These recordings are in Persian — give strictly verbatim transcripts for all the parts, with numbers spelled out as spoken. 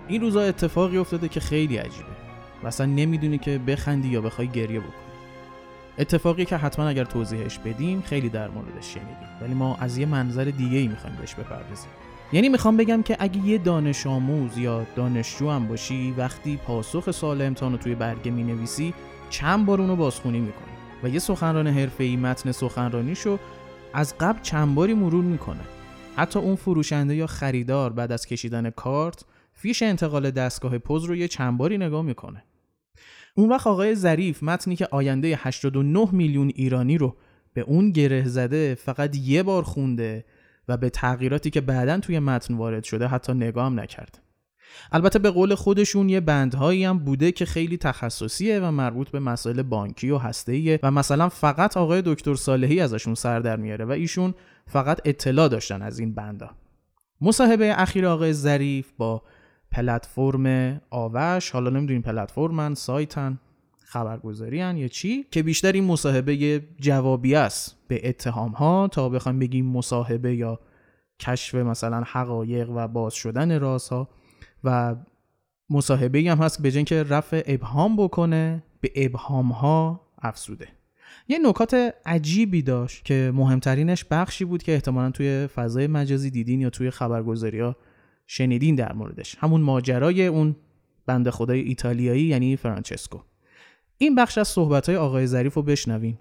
این روزا اتفاقی افتاده که خیلی عجیبه. مثلا نمیدونی که بخندی یا بخوای گریه بکنی. اتفاقی که حتما اگر توضیحش بدیم خیلی در موردش شنیدیم، ولی ما از یه منظر دیگه‌ای می‌خوایم بهش بپردازیم. یعنی میخوام بگم که اگه یه دانش آموز یا دانشجو هم باشی، وقتی پاسخ سوال امتحان رو توی برگه می‌نویسی چند بار اونو بازخونی می‌کنی و یه سخنران حرفه‌ای متن سخنرانیشو از قبل چند باری مرور می‌کنه. حتی اون فروشنده یا خریدار بعد از کشیدن کارت فیش انتقال دستگاه پوز رو یه چند باری نگاه می‌کنه. اون وقت آقای ظریف متنی که آینده هشتاد و نه میلیون ایرانی رو به اون گره زده فقط یه بار خونده و به تغییراتی که بعداً توی متن وارد شده حتی نگاه هم نکرد. البته به قول خودشون یه بندهایی هم بوده که خیلی تخصصیه و مربوط به مسائل بانکی و هسته‌ایه و مثلا فقط آقای دکتر صالحی ازشون سر در میاره و ایشون فقط اطلاع داشتن از این بندا. مصاحبه اخیر آقای ظریف با پلتفرم آوش، حالا نمیدونیم پلتفرمن، سایتن، خبرگزاریان یا چی، که بیشتر این مصاحبه جوابی است به اتهام ها تا بخوایم بگیم مصاحبه یا کشف مثلا حقایق و باز شدن رازها، و مصاحبه هم هست به جای اینکه رفع ابهام بکنه به ابهام ها افزوده. یه نکات عجیبی داشت که مهمترینش بخشی بود که احتمالاً توی فضای مجازی دیدین یا توی خبرگزاری‌ها شنیدین در موردش، همون ماجرای اون بنده خدای ایتالیایی یعنی فرانچسکو. این بخش از صحبت‌های آقای ظریف رو بشنوین.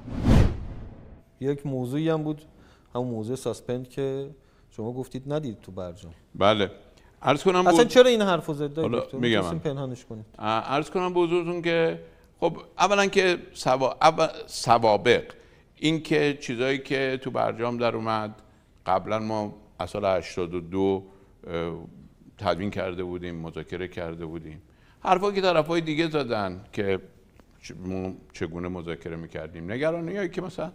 یک موضوعی هم بود، همون موضوع ساسپند که شما گفتید ندید تو برجام. بله. عرض کنم اصلا بود... چرا این حرفو زدید دکتر؟ میگم پنهانش کنید. عرض کنم به حضورتون که خب اولا که سوا... اول... سوابق این که چیزایی که تو برجام در اومد قبلا ما از سال هشتاد و دو تدوین کرده بودیم، مذاکره کرده بودیم. حرفا که طرفای دیگه زدن که ما چگونه مذاکره میکردیم، نگرانیایی که مثلا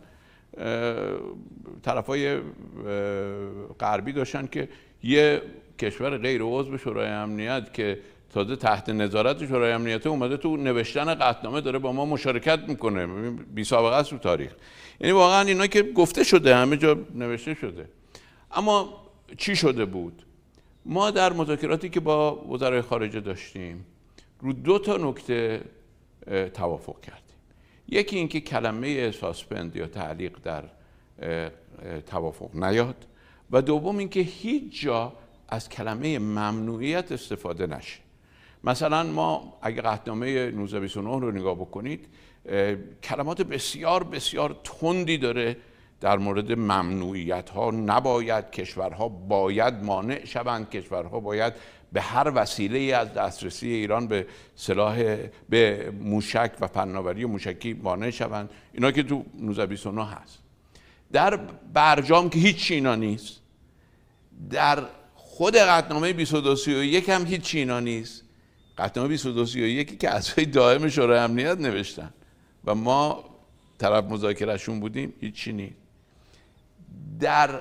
طرفای غربی داشتن که یه کشور غیر عضو شورای امنیت که تازه تحت نظارت شورای امنیت اومده تو نوشتن قطعنامه داره با ما مشارکت میکنه، بی سابقه است تو تاریخ. یعنی واقعا اینا که گفته شده همه جا نوشته شده. اما چی شده بود؟ ما در مذاکراتی که با وزرای خارجه داشتیم رو دو تا نکته توافق کردیم. یکی اینکه کلمه ساسپند یا تعلیق در توافق نیاد و دوم اینکه هیچ جا از کلمه ممنوعیت استفاده نشه. مثلا ما اگه قطعنامه نوزده بیست و نه رو نگاه بکنید کلمات بسیار بسیار تندی داره در مورد ممنوعیت ها. نباید، کشورها باید مانع شوند، کشورها باید به هر وسیله از دسترسی ایران به سلاح، به موشک و فناوری موشکی مانع شوند. اینا که تو نوزده بیست و نه هست. در برجام که هیچ اینا نیست. در خود قطعنامه بیست و دو سی و یک هم هیچ اینا نیست. قطعنامه بیست و دو سی و یک که اعضای دائم شورای امنیت نوشتن و ما طرف مذاکرهشون بودیم، هیچی نیست. در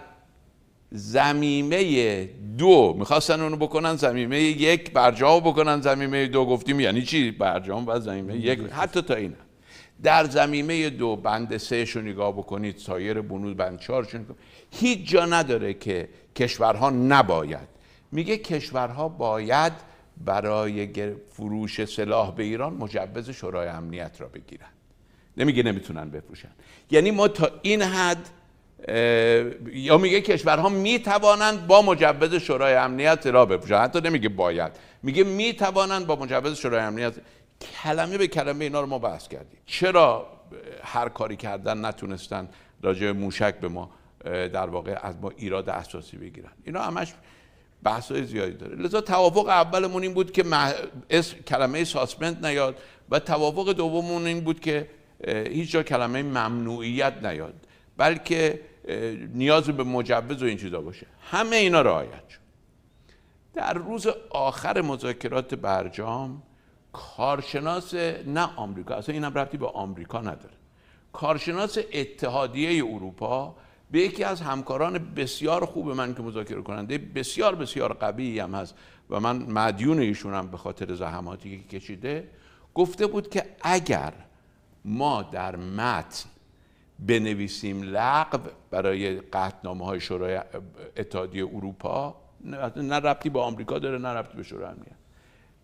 زمینه دو میخواستن اونو بکنن زمینه یک، برجام بکنن زمینه دو. گفتیم یعنی چی برجام و زمینه یک؟ حتی تا اینه. در زمینه دو بند سه شو نگاه بکنید، سایر بنود بند چهار شو نگاه، هیچ جا نداره که کشورها نباید. میگه کشورها باید برای فروش سلاح به ایران مجوز شورای امنیت را بگیرن. نمیگه نمیتونن بفروشن. یعنی ما تا این حد، یا میگه کشورها میتوانند با مجوز شورای امنیت سلاح بفروشن، حتی نمیگه باید، میگه میتوانند با مجوز شورای امنیت. کلمه به کلمه اینا رو ما بحث کردیم. چرا هر کاری کردن نتونستن راجع به موشک به ما در واقع از ما ایراد اساسی بگیرن؟ اینا همش بحث‌های زیادی داره. لذا توافق اولمون این بود که اسم کلمه ساسپند نیاد و توافق دوممون این بود که هیچ جا کلمه ممنوعیت نیاد، بلکه نیاز به مجوز و این چیزا باشه. همه اینا رعایت شد. در روز آخر مذاکرات برجام کارشناس نه آمریکا، اصلا اینم ربطی به آمریکا نداره، کارشناس اتحادیه اروپا به یکی از همکاران بسیار خوب من که مذاکره کننده بسیار بسیار قوی هم هست و من مدیون ایشونم به خاطر زحماتی که کشیده، گفته بود که اگر ما در متن بنویسیم لغو برای قطعنامه های شورای اتحادیه اروپا، نه ربطی به آمریکا داره نه ربطی به شورای امنیت،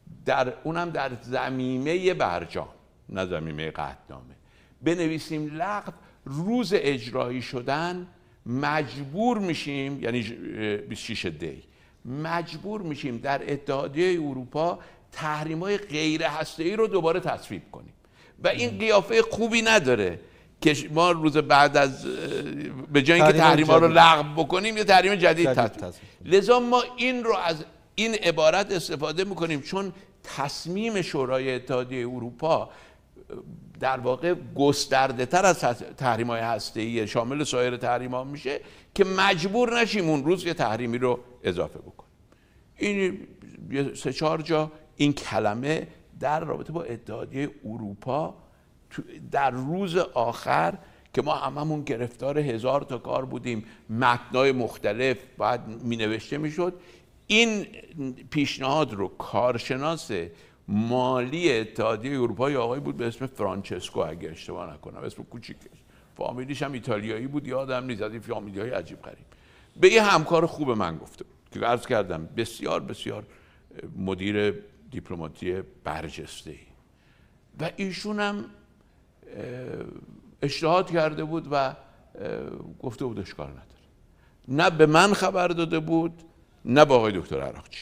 در اونم در ضمیمه برجام، نه ضمیمه قطعنامه، بنویسیم لغو، روز اجرایی شدن مجبور میشیم، یعنی بیست و شش دی مجبور میشیم در اتحادیه اروپا تحریم‌های غیر هسته‌ای رو دوباره تصویب کنیم و این قیافه خوبی نداره که ما روز بعد از به جای اینکه تحریم‌ها رو لغو بکنیم یه تحریم جدید تصویب. لذا ما این رو از این عبارت استفاده میکنیم چون تصمیم شورای اتحادیه اروپا در واقع گسترده تر از تحریم‌های هسته‌ای شامل سایر تحریم‌ها میشه که مجبور نشیم اون روز یه تحریمی رو اضافه بکنیم. این سه چهار جا این کلمه در رابطه با اتحادیه اروپا در روز آخر که ما هممون گرفتار هزار تا کار بودیم، متنای مختلف باید می نوشته می شد، این پیشنهاد رو کارشناس مالی اتحادیه اروپا یا آقای بود به اسم فرانچسکو اگه اشتباه نکنم، اسم کوچیکش، فامیلیش هم ایتالیایی بود، یادم نیست، از این فامیلی‌های عجیب غریب، به یه همکار خوب من گفته بود که عرض کردم بسیار بسیار مدیر دیپلماتی برجسته‌ای و ایشون هم اجتهاد کرده بود و گفته بود اشکال نداره. نه به من خبر داده بود، نه به آقای دکتر عراقچی،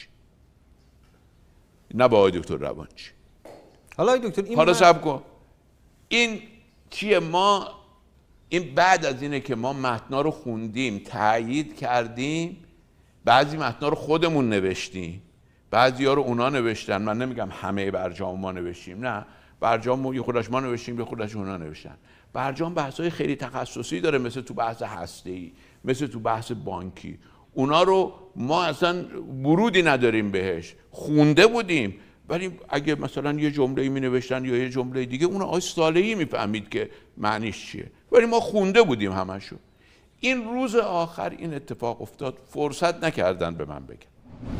نه به آقای دکتر روانچی. حالا آقای دکتر این حالا صبر کن، این چیه؟ ما این بعد از اینه که ما متنا رو خوندیم، تایید کردیم، بعضی متنا رو خودمون نوشتیم، بعضی ها رو اونا نوشتن، من نمیگم همه برجام ما نوشتیم، نه، برجام یه خودش ما نوشتیم، یه خودش اونا نوشتن. برجام بحث‌های خیلی تخصصی داره، مثل تو بحث هسته‌ای، مثل تو بحث بانکی، اونا رو ما اصلا ورودی نداریم بهش، خونده بودیم، ولی اگه مثلا یه جمله‌ای می‌نوشتن یا یه جمله دیگه، اون آقای صالحی می‌فهمید که معنیش چیه، ولی ما خونده بودیم همشو. این روز آخر این اتفاق افتاد، فرصت نکردن به من بگن.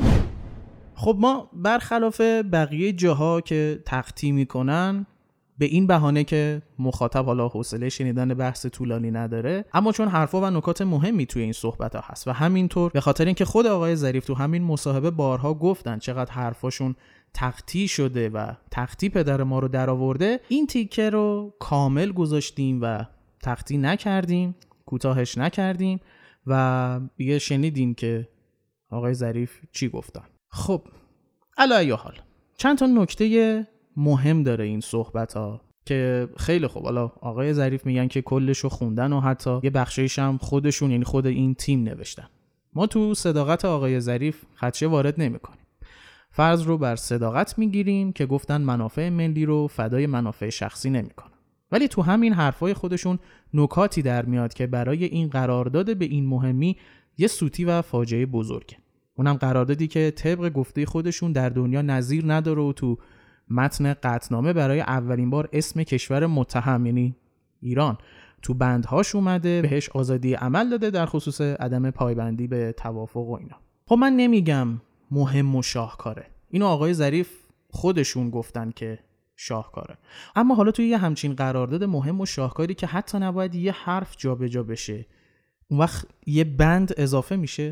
خب ما برخلاف بقیه جاها که تقطیع میکنن به این بهانه که مخاطب حالا حوصله شنیدن بحث طولانی نداره، اما چون حرفا و نکات مهمی توی این صحبت ها هست و همینطور به خاطر اینکه خود آقای ظریف تو همین مصاحبه بارها گفتن چقدر حرفاشون تقطیع شده و تقطیع پدر ما رو در آورده، این تیکه رو کامل گذاشتیم و تقطیع نکردیم، کوتاهش نکردیم و دیگه شنیدین که آقای ظریف چی گفتن. خب علی ای حال چند تا نکته مهم داره این صحبت ها که خیلی خوب، حالا آقای ظریف میگن که کلشو خوندن و حتی یه بخشیش هم خودشون، یعنی خود این تیم نوشتن. ما تو صداقت آقای ظریف خدشه وارد نمیکنیم، فرض رو بر صداقت میگیریم که گفتن منافع ملی رو فدای منافع شخصی نمیکنن، ولی تو همین حرفای خودشون نکاتی در میاد که برای این قرارداد به این مهمی یه سوتی و فاجعه بزرگه. اونم قراردادی که طبق گفته خودشون در دنیا نظیر نداره و تو متن قطعنامه برای اولین بار اسم کشور متهم یعنی ایران تو بندهاش اومده، بهش آزادی عمل داده در خصوص عدم پایبندی به توافق و اینا. خب من نمیگم مهم و شاهکاره، اینو آقای ظریف خودشون گفتن که شاهکاره، اما حالا توی یه همچین قرارداد مهم و شاهکاری که حتی نباید یه حرف جابجا بشه، اون وقت یه بند اضافه میشه.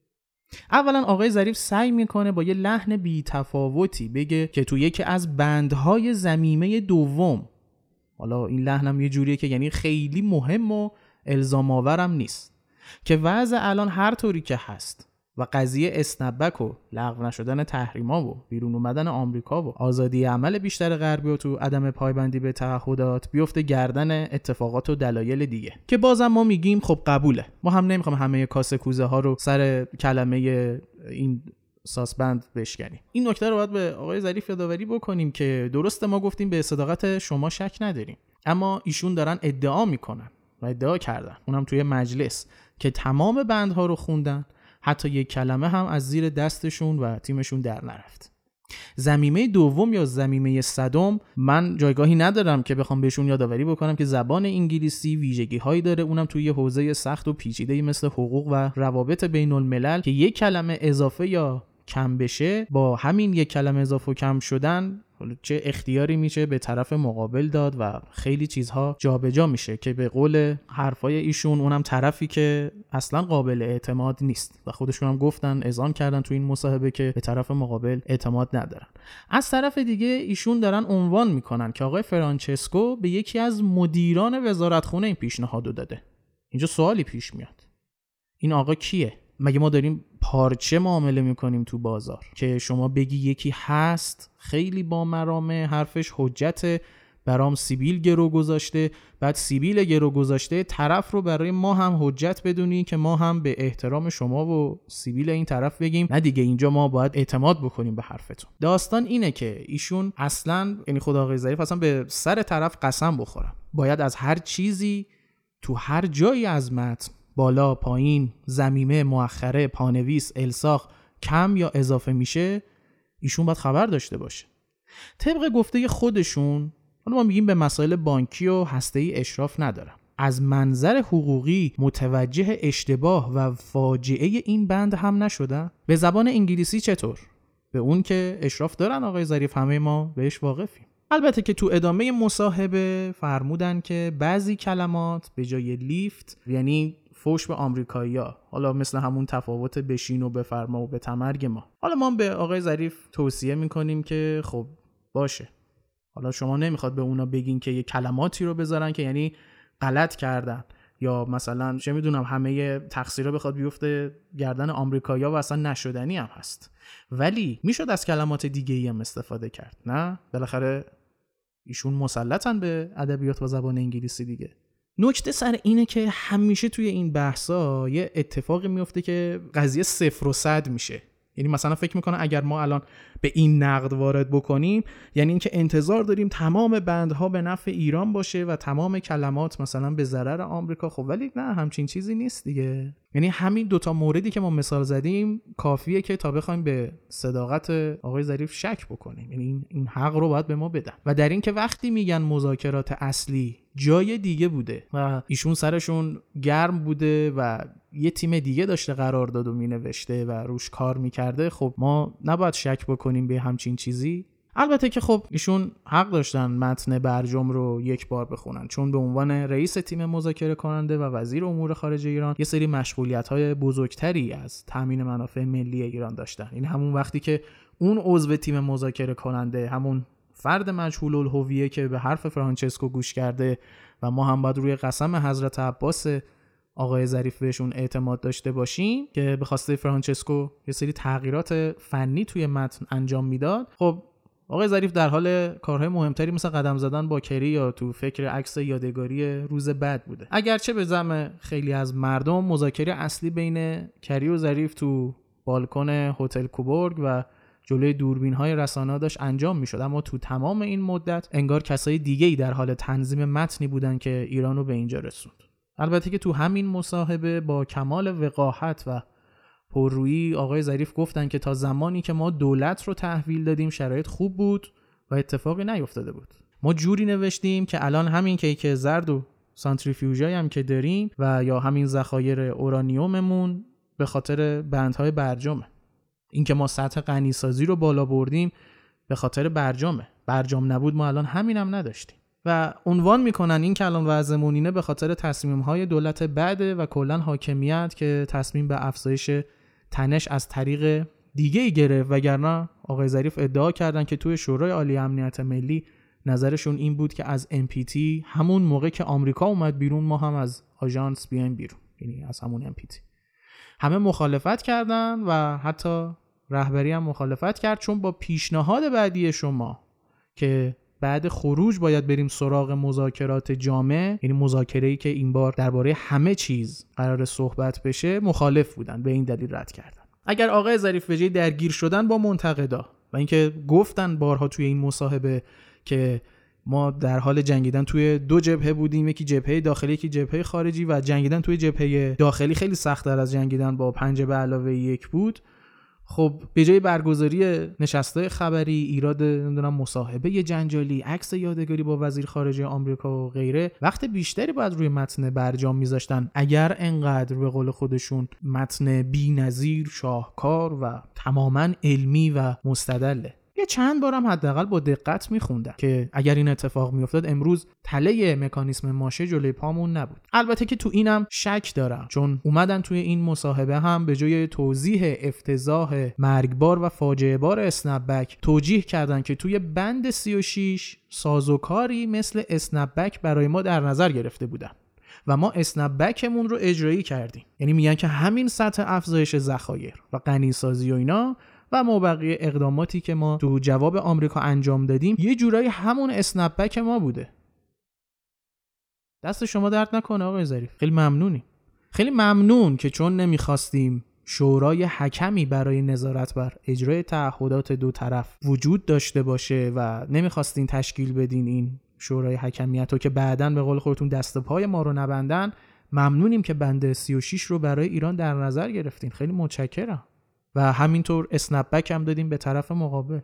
اولا آقای ظریف سعی میکنه با یه لحن بی تفاوتی بگه که تو یکی از بندهای ضمیمه دوم، حالا این لحنم یه جوریه که یعنی خیلی مهم و الزام آورم نیست، که وضع الان هر طوری که هست و قضیه اسنپبک و لغو نشدن تحریما و بیرون اومدن آمریکا و آزادی عمل بیشتر غربی و تو عدم پایبندی به تعهدات بیفته گردن اتفاقات و دلایل دیگه، که بازم ما میگیم خب قبوله، ما هم نمیخوام همه کاسه کوزه ها رو سر کلمه این ساسبند بشکنیم. این نکته رو باید به آقای ظریف یادآوری بکنیم که درسته ما گفتیم به صداقت شما شک نداریم، اما ایشون دارن ادعا میکنن و ادعا کردن، اونم توی مجلس، که تمام بندها رو خوندن، حتی یک کلمه هم از زیر دستشون و تیمشون در نرفت. ضمیمه دوم یا ضمیمه صدم من جایگاهی ندارم که بخوام بهشون یادآوری بکنم که زبان انگلیسی ویژگی هایی داره، اونم توی حوزه سخت و پیچیده‌ای مثل حقوق و روابط بین الملل، که یک کلمه اضافه یا کم بشه، با همین یک کلمه اضافه و کم شدن چه اختیاری میشه به طرف مقابل داد و خیلی چیزها جابجا میشه که به قول حرفای ایشون اونم طرفی که اصلا قابل اعتماد نیست و خودشون هم گفتن، اذعان کردن تو این مصاحبه که به طرف مقابل اعتماد ندارن. از طرف دیگه ایشون دارن عنوان میکنن که آقای فرانچسکو به یکی از مدیران وزارتخونه این پیشنهادو داده. اینجا سوالی پیش میاد، این آقا کیه؟ مگه ما داریم پارچه معامله میکنیم تو بازار که شما بگی یکی هست خیلی با مرامه، حرفش حجته، برام سیبیل گرو گذاشته، بعد سیبیل گرو گذاشته طرف رو برای ما هم حجت بدونی که ما هم به احترام شما و سیبیل این طرف بگیم نه دیگه اینجا ما باید اعتماد بکنیم به حرفتون. داستان اینه که ایشون اصلا، یعنی خدا آقای ظریف اصلا به سر طرف قسم بخورم، باید از هر چیزی تو هر جایی از متن، بالا، پایین، ضمیمه، مؤخره، پانویس، الساق کم یا اضافه میشه ایشون باید خبر داشته باشه. طبق گفته خودشون، حالا ما میگیم به مسائل بانکی و هسته‌ای اشراف ندارم، از منظر حقوقی متوجه اشتباه و فاجعه این بند هم نشدن. به زبان انگلیسی چطور؟ به اون که اشراف دارن آقای ظریف، همه ما بهش واقفیم. البته که تو ادامه مصاحبه فرمودن که بعضی کلمات به جای لیفت یعنی فوش به آمریکایی‌ها، حالا مثل همون تفاوت بشین و بفرما و به تمرگ ما. حالا ما به آقای ظریف توصیه میکنیم که خب باشه، حالا شما نمیخواد به اونا بگین که یه کلماتی رو بذارن که یعنی غلط کردن یا مثلا چه میدونم همه تقصیرها بخواد بیفته گردن آمریکایی‌ها و اصلا نشدنی هم هست، ولی میشد از کلمات دیگه‌ای هم استفاده کرد. نه بالاخره ایشون مسلطن به ادبیات و زبان انگلیسی دیگه. نکته سر اینه که همیشه توی این بحثا یه اتفاقی میفته که قضیه صفر و صد میشه. یعنی مثلا فکر میکنه اگر ما الان به این نقد وارد بکنیم یعنی اینکه انتظار داریم تمام بندها به نفع ایران باشه و تمام کلمات مثلا به ضرر آمریکا. خب ولی نه، همچین چیزی نیست دیگه. یعنی همین دوتا موردی که ما مثال زدیم کافیه که تا بخوایم به صداقت آقای ظریف شک بکنیم. یعنی این این حق رو باید به ما بدن. و در این که وقتی میگن مذاکرات اصلی جای دیگه بوده و ایشون سرشون گرم بوده و یه تیم دیگه داشته قراردادو مینوشته و روش کار میکرده، خب ما نباید شک بکنیم به همچین چیزی. البته که خب ایشون حق داشتن متن برجام رو یک بار بخونن، چون به عنوان رئیس تیم مذاکره کننده و وزیر امور خارجه ایران یه سری مشغولیت‌های بزرگتری از تامین منافع ملی ایران داشتن. این همون وقتی که اون عضو تیم مذاکره کننده، همون فرد مجهول الهویه که به حرف فرانچسکو گوش کرده و ما هم باید روی قسم حضرت عباس آقای ظریف بهشون اعتماد داشته باشیم که به خواسته فرانچسکو یه سری تغییرات فنی توی متن انجام میداد، خب آقای ظریف در حال کارهای مهمتری مثل قدم زدن با کری یا تو فکر عکس یادگاری روز بعد بوده. اگرچه به زعم خیلی از مردم مذاکره اصلی بین کری و ظریف تو بالکن هتل کوبورگ و جلوی دوربین‌های رسانه‌ها داشت انجام می‌شد، اما تو تمام این مدت انگار کسای دیگه‌ای در حال تنظیم متنی بودن که ایرانو به اینجا رسوند. البته که تو همین مصاحبه با کمال وقاحت و پررویی آقای ظریف گفتن که تا زمانی که ما دولت رو تحویل دادیم شرایط خوب بود و اتفاقی نیفتاده بود. ما جوری نوشتیم که الان همین کیک زرد و سانتریفیوژایی هم که داریم و یا همین ذخایر اورانیوممون به خاطر بندهای برجامه. این که ما سطح غنیسازی رو بالا بردیم به خاطر برجامه. برجام نبود ما الان همین هم نداشتیم. و عنوان میکنن این که الان وضعمون اینه به خاطر تصمیم‌های دولت بعده و کلاً حاکمیت که تصمیم به افزایش تنش از طریق دیگه‌ای گرفت، وگرنه آقای ظریف ادعا کردن که توی شورای عالی امنیت ملی نظرشون این بود که از ام پی تی همون موقع که آمریکا اومد بیرون ما هم از آژانس بیایم بیرون، یعنی از همون ام پی تی. همه مخالفت کردن و حتی رهبری هم مخالفت کرد، چون با پیشنهاد بعدی شما که بعد خروج باید بریم سراغ مذاکرات جامع، یعنی مذاکره‌ای که این بار درباره همه چیز قرار صحبت بشه، مخالف بودن، به این دلیل رد کردن. اگر آقای ظریف به جای درگیر شدن با منتقدا و اینکه گفتن بارها توی این مصاحبه که ما در حال جنگیدن توی دو جبهه بودیم، یکی جبهه داخلی یکی جبهه خارجی، و جنگیدن توی جبهه داخلی خیلی سخت‌تر از جنگیدن با پنج به علاوه یک بود، خب به جای برگزاری نشست‌های خبری، ایراد نمیدونم مصاحبه جنجالی، عکس یادگاری با وزیر خارجه آمریکا و غیره، وقت بیشتری باید روی متن برجام میذاشتن اگر انقدر به قول خودشون متن بی‌نظیر، شاهکار و تماماً علمی و مستدله. یه چند بارم حداقل با دقت میخوندم که اگر این اتفاق میافتاد امروز تله مکانیسم ماشه جلوی پامون نبود. البته که تو اینم شک دارم، چون اومدن توی این مصاحبه هم به جای توضیح افتضاح مرگبار و فاجعه بار اسنپ بک توجیه کردن که توی بند سی و شش سازوکاری مثل اسنپ بک برای ما در نظر گرفته بودن و ما اسنپ بکمون رو اجرایی کردیم. یعنی میگن که همین سطح افزایش ذخایر و غنیسازی و اینا و مابقی اقداماتی که ما تو جواب آمریکا انجام دادیم یه جورایی همون اسنپ بک ما بوده. دست شما درد نکنه آقای ظریف، خیلی ممنونی. خیلی ممنون که چون نمیخواستیم شورای حکمی برای نظارت بر اجرای تعهدات دو طرف وجود داشته باشه و نمیخواستین تشکیل بدین این شورای حکمیت و که بعداً به قول خودتون دست پای ما رو نبندن، ممنونیم که بند سی و شش رو برای ایران در نظر گرفتین. خیلی متشکرم. و همینطور اسنپ بک هم دادیم به طرف مقابل.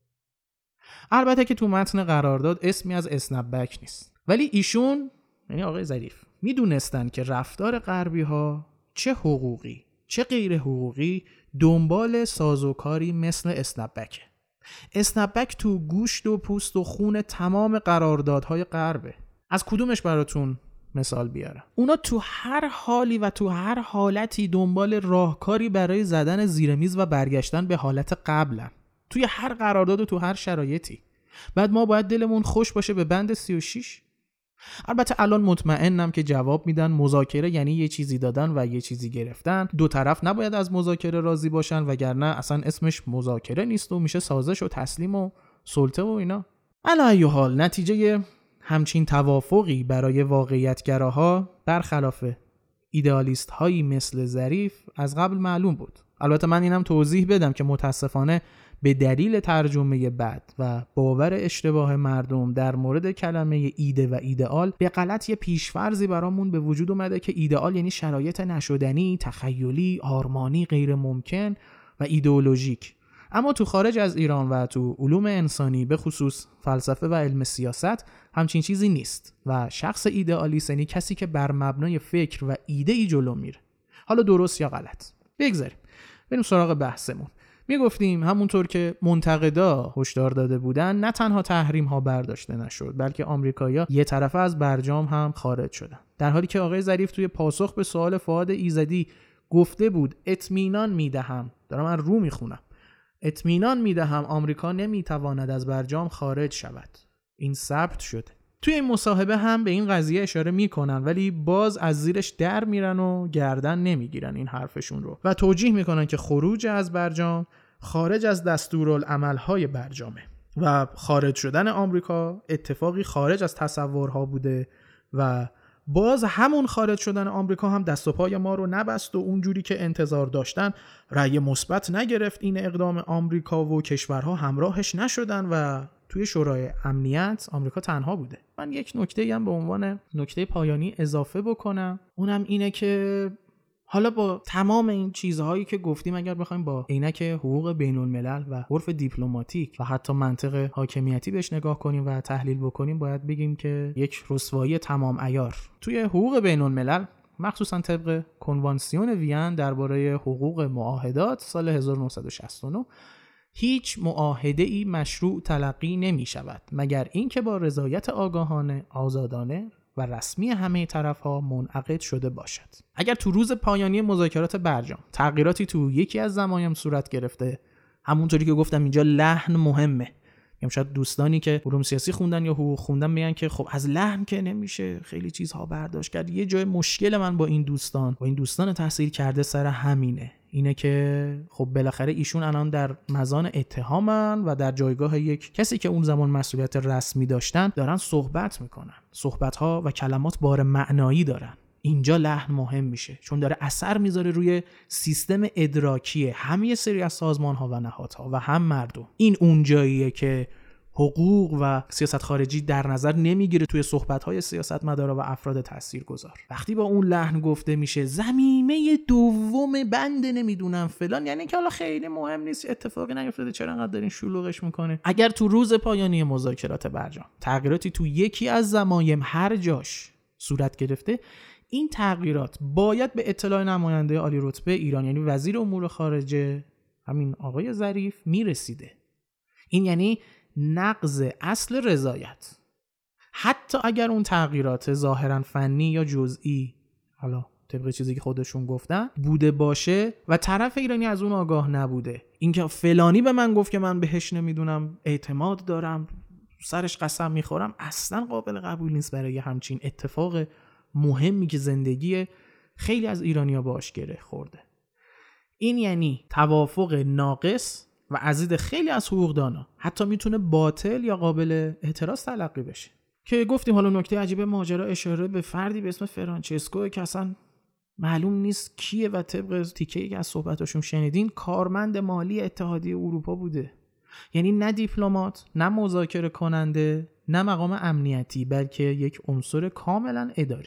البته که تو متن قرارداد اسمی از اسنپ بک نیست، ولی ایشون یعنی آقای ظریف میدونستن که رفتار غربی ها چه حقوقی چه غیر حقوقی دنبال سازوکاری مثل اسنپ بک. اسنپ بک تو گوشت و پوست و خون تمام قراردادهای غربه. از کدومش براتون مثال بیارم؟ اونا تو هر حالی و تو هر حالتی دنبال راهکاری برای زدن زیر میز و برگشتن به حالت قبلن، توی هر قرارداد و تو هر شرایطی. بعد ما باید دلمون خوش باشه به بند سی و شش. البته الان مطمئنم که جواب میدن مذاکره یعنی یه چیزی دادن و یه چیزی گرفتن، دو طرف نباید از مذاکره راضی باشن وگرنه اصلا اسمش مذاکره نیست و میشه سازش و تسلیم و سلطه و اینا. علی ای حال نتیجه همچین توافقی برای واقعیتگراها برخلاف ایدئالیست هایی مثل ظریف از قبل معلوم بود. البته من اینم توضیح بدم که متاسفانه به دلیل ترجمه بد و باور اشتباه مردم در مورد کلمه ایده و ایدئال به غلط یه پیشفرضی برامون به وجود اومده که ایدئال یعنی شرایط نشدنی، تخیلی، آرمانی، غیر ممکن و ایدئولوژیک. اما تو خارج از ایران و تو علوم انسانی به خصوص فلسفه و علم سیاست همچین چیزی نیست و شخص ایدئالیست یعنی کسی که بر مبنای فکر و ایده ای جلو میره، حالا درست یا غلط. بگذاریم بریم سراغ بحثمون. میگفتیم همونطور که منتقدا هشدار داده بودن، نه تنها تحریم ها برداشته نشد بلکه آمریکایی‌ها یه طرفه از برجام هم خارج شدن، در حالی که آقای ظریف توی پاسخ به سوال فؤاد ایزدی گفته بود اطمینان میدهم، دارم من رو میخونم، اطمینان میدهم آمریکا نمیتواند از برجام خارج شود. این ثبت شده. توی این مصاحبه هم به این قضیه اشاره میکنن ولی باز از زیرش در میرن و گردن نمیگیرن این حرفشون رو و توجیه میکنن که خروج از برجام خارج از دستورالعمل‌های برجامه و خارج شدن آمریکا اتفاقی خارج از تصورها بوده و باز همون خارج شدن آمریکا هم دست و پای ما رو نبست و اونجوری که انتظار داشتن رأی مثبت نگرفت این اقدام آمریکا و کشورها همراهش نشدن و توی شورای امنیت آمریکا تنها بوده. من یک نکته هم به عنوان نکته پایانی اضافه بکنم، اونم اینه که حالا با تمام این چیزهایی که گفتیم اگر بخوایم با عینک حقوق بین الملل و عرف دیپلماتیک و حتی منطق حاکمیتی بهش نگاه کنیم و تحلیل بکنیم، باید بگیم که یک رسوایی تمام عیار توی حقوق بین الملل، مخصوصا طبق کنوانسیون وین درباره حقوق معاهدات سال هزار و نهصد و شصت و نه، هیچ معاهده‌ای مشروع تلقی نمی شود مگر اینکه با رضایت آگاهانه، آزادانه و رسمی همه طرف‌ها منعقد شده باشد. اگر تو روز پایانی مذاکرات برجام تغییراتی تو یکی از ضمایم صورت گرفته، همونطوری که گفتم اینجا لحن مهمه. یا شاید دوستانی که علوم سیاسی خوندن یا حقوق خوندن میگن که خب از لحن که نمیشه خیلی چیزها برداشت کرد. یه جای مشکل من با این دوستان با این دوستان تحصیل کرده سر همینه، اینه که خب بالاخره ایشون الان در مزان اتهامن و در جایگاه یک کسی که اون زمان مسئولیت رسمی داشتن دارن صحبت میکنن. صحبت‌ها و کلمات بار معنایی دارن. اینجا لحن مهم میشه چون داره اثر میذاره روی سیستم ادراکی همه سری از سازمان‌ها و نهادها و هم مردم. این اون جاییه که حقوق و سیاست خارجی در نظر نمیگیره توی صحبت‌های سیاستمدارا و افراد تاثیرگذار. وقتی با اون لحن گفته میشه ضمیمه دوم بند نمیدونم فلان، یعنی که حالا خیلی مهم نیست، اتفاقی نیفتاده، چرا انقدر دارین شلوغش میکنه. اگر تو روز پایانی مذاکرات برجام تغییراتی تو یکی از ضمایم هر جاش صورت گرفته، این تغییرات باید به اطلاع نماینده عالی رتبه ایران یعنی وزیر امور خارجه همین آقای ظریف میرسیده. این یعنی نقض اصل رضایت. حتی اگر اون تغییرات ظاهرا فنی یا جزئی حالا طبق چیزی که خودشون گفتن بوده باشه و طرف ایرانی از اون آگاه نبوده، اینکه فلانی به من گفت که من بهش نمیدونم اعتماد دارم، سرش قسم میخورم، اصلا قابل قبول نیست برای همچین اتفاق مهمی که زندگی خیلی از ایرانی‌ها باش گره خورده. این یعنی توافق ناقص و از دید خیلی از حقوقدانا حتی میتونه باطل یا قابل اعتراض تلقی بشه. که گفتیم حالا نکته عجیب ماجرا اشاره به فردی به اسم فرانچسکو که اصلا معلوم نیست کیه و طبق تیکه‌ای که از صحبتاشون شنیدین کارمند مالی اتحادیه اروپا بوده. یعنی نه دیپلمات، نه مذاکره کننده، نه مقام امنیتی، بلکه یک عنصر کاملا اداری.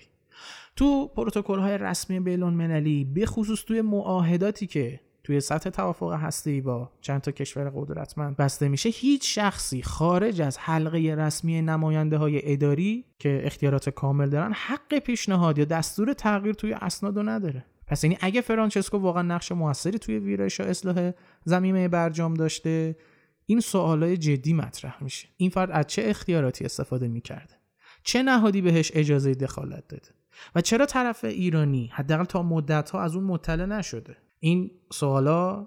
تو پروتکل‌های رسمی بین‌المللی به خصوص توی معاهداتی که توی سطح توافق هسته‌ای با چند تا کشور قدرتمند بسته میشه، هیچ شخصی خارج از حلقه رسمی نماینده‌های اداری که اختیارات کامل دارن حق پیشنهاد یا دستور تغییر توی اسناد رو نداره. پس یعنی اگه فرانچسکو واقعا نقش موثری توی ویرایش و اصلاح ضمیمه برجام داشته، این سوالای جدی مطرح میشه. این فرد از چه اختیاراتی استفاده میکرده؟ چه نهادی بهش اجازه دخالت داده؟ و چرا طرف ایرانی حداقل تا مدت‌ها از اون مطلع نشده؟ این سوالا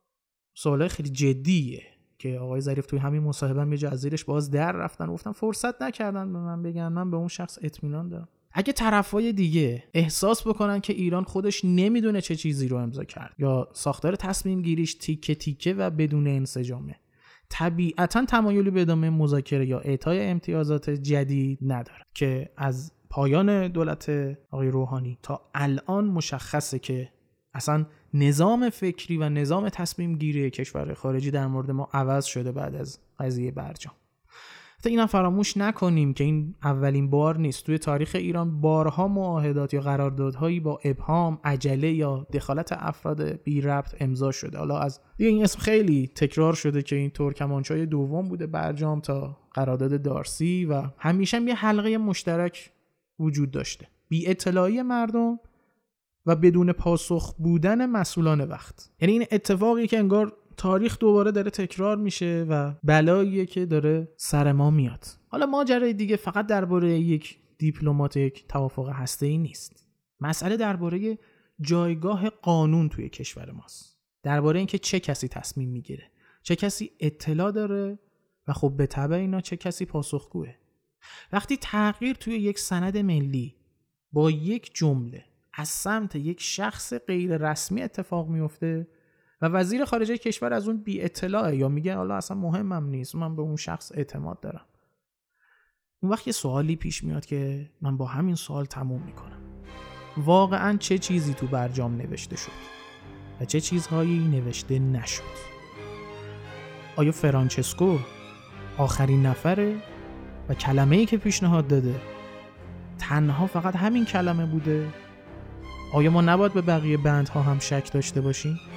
سوالا خیلی جدیه که آقای ظریف توی همین مصاحبه هم یه جا از زیرش باز در رفتن، گفتن فرصت نکردن به من بگن، من به اون شخص اطمینان دارم. اگه طرفای دیگه احساس بکنن که ایران خودش نمیدونه چه چیزی رو امضا کرد یا ساختار تصمیم گیریش تیکه تیکه و بدون انسجامه، طبیعتاً تمایلی به ادامه مذاکره یا اعطای امتیازات جدید نداره که از پایان دولت آقای روحانی تا الان مشخصه که اصلا نظام فکری و نظام تصمیم گیری کشور خارجی در مورد ما عوض شده بعد از قضیه برجام. حتی اینم فراموش نکنیم که این اولین بار نیست. توی تاریخ ایران بارها معاهدات یا قراردادهایی با ابهام، عجله یا دخالت افراد بی ربط امضا شده. حالا از دیگه این اسم خیلی تکرار شده که این ترکمانچای دوم بوده برجام تا قرارداد دارسی و همیشه هم یه حلقه مشترک وجود داشته: بی اطلاعی مردم و بدون پاسخ بودن مسئولان وقت. یعنی این اتفاقی که انگار تاریخ دوباره داره تکرار میشه و بلاییه که داره سر ما میاد. حالا ماجرای دیگه فقط درباره یک دیپلمات یک توافق هسته‌ای نیست. مسئله درباره جایگاه قانون توی کشور ماست. درباره اینکه چه کسی تصمیم میگیره، چه کسی اطلاع داره و خب به تبع اینا چه کسی پاسخگوه. وقتی تغییر توی یک سند ملی با یک جمله از سمت یک شخص غیر رسمی اتفاق میفته و وزیر خارجه کشور از اون بی اطلاعه یا میگه حالا اصلا مهمم نیست، من به اون شخص اعتماد دارم، اون وقت یه سوالی پیش میاد که من با همین سوال تموم میکنم: واقعا چه چیزی تو برجام نوشته شد و چه چیزهایی نوشته نشد؟ آیا فرانچسکو آخرین نفره و کلمه‌ای که پیشنهاد داده تنها فقط همین کلمه بوده؟ آیا ما نباید به بقیه بندها هم شک داشته باشیم؟